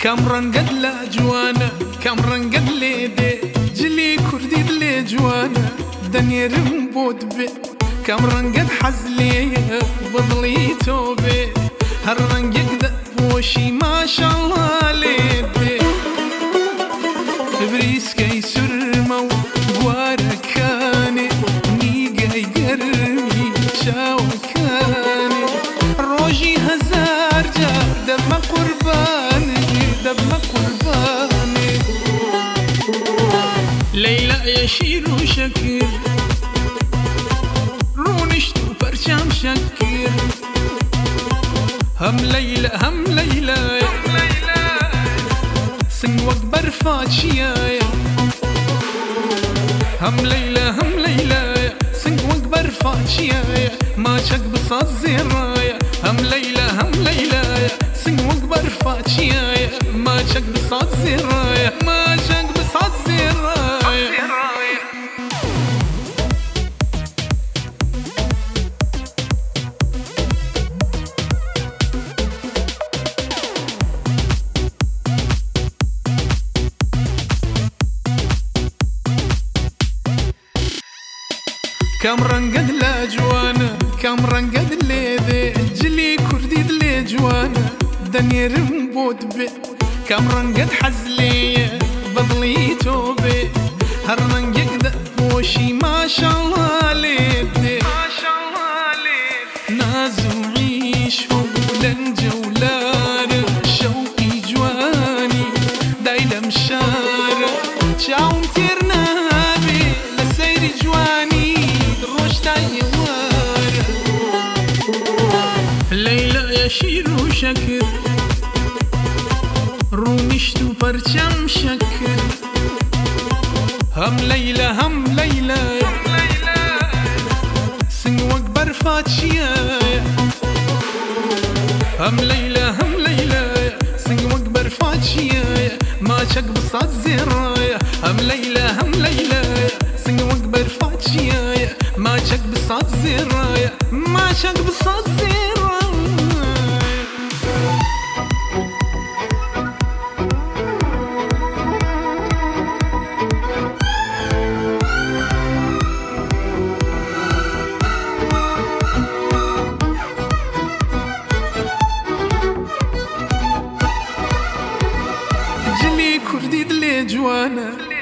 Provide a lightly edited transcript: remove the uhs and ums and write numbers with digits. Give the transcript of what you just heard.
كامران قد لا جوانا كامران قد ليدي جلي كردي دلي جوانا دنيا رمبود بي كامران قد حزلي بضلي توبي هران يقدر وشي ما شاء الله ليدي بريس كي سرمو واركاني نيقاي قرمي شاوكاني روجي هزار جار دم قرباني دم قرباني ليلى يشير شكر رونشتو برشام شكر هم ليلى هم ليلى سنوك برفاتشيا هم ليلى سنوك برفاتشيا ما شك بصاد زرايا هم ليلى سنوك برفاتشيا ما شك بصاد زرايا ما شك بصاد زرايا كامران قد لا جوانا كامران قد ليدي جلي كردي دلي جوانا دنيا رمبود بي كامران قد حزلي بضلي توبي هرمان يقدر وشي ما شاء الله ليدي ما شاء الله ليدي نازو عيش ولن جولار شوقي جواني دايلا مشار شاوم تيرنا بي لسيري جواني ليلى يشير شكر رونشتو برشام شكر هم ليلى سنوك برفاتشيا هم ليلى سنوك برفاتشيا ما شك بصاد زرايا هم ليلى سنوك برفاتشيا ما شك بصاد زرايا ما شك بصاد زرايا جلي كردي دلي جوانا